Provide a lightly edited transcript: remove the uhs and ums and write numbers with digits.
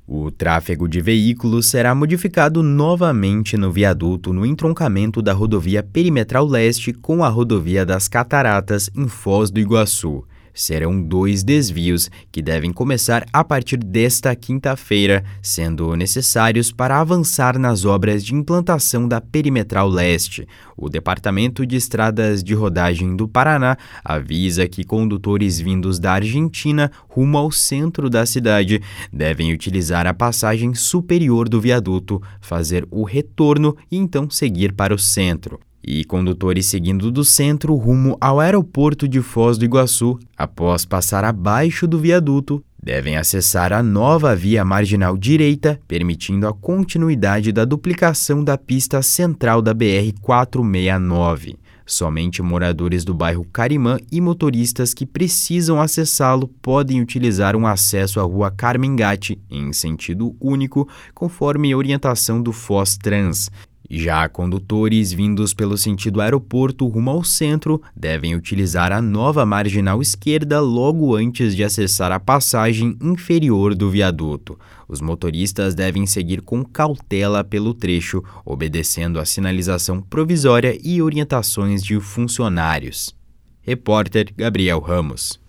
O tráfego de veículos será modificado novamente no viaduto no entroncamento da rodovia Perimetral Leste com a rodovia das Cataratas em Foz do Iguaçu. Serão 2 desvios que devem começar a partir desta quinta-feira, sendo necessários para avançar nas obras de implantação da Perimetral Leste. O Departamento de Estradas de Rodagem do Paraná avisa que condutores vindos da Argentina rumo ao centro da cidade devem utilizar a passagem superior do viaduto, fazer o retorno e então seguir para o centro. E condutores seguindo do centro rumo ao aeroporto de Foz do Iguaçu, após passar abaixo do viaduto, devem acessar a nova via marginal direita, permitindo a continuidade da duplicação da pista central da BR-469. Somente moradores do bairro Carimã e motoristas que precisam acessá-lo podem utilizar um acesso à rua Carmen Gatti em sentido único, conforme orientação do Foz Trans. Já condutores vindos pelo sentido aeroporto rumo ao centro devem utilizar a nova marginal esquerda logo antes de acessar a passagem inferior do viaduto. Os motoristas devem seguir com cautela pelo trecho, obedecendo a sinalização provisória e orientações de funcionários. Repórter Gabriel Ramos.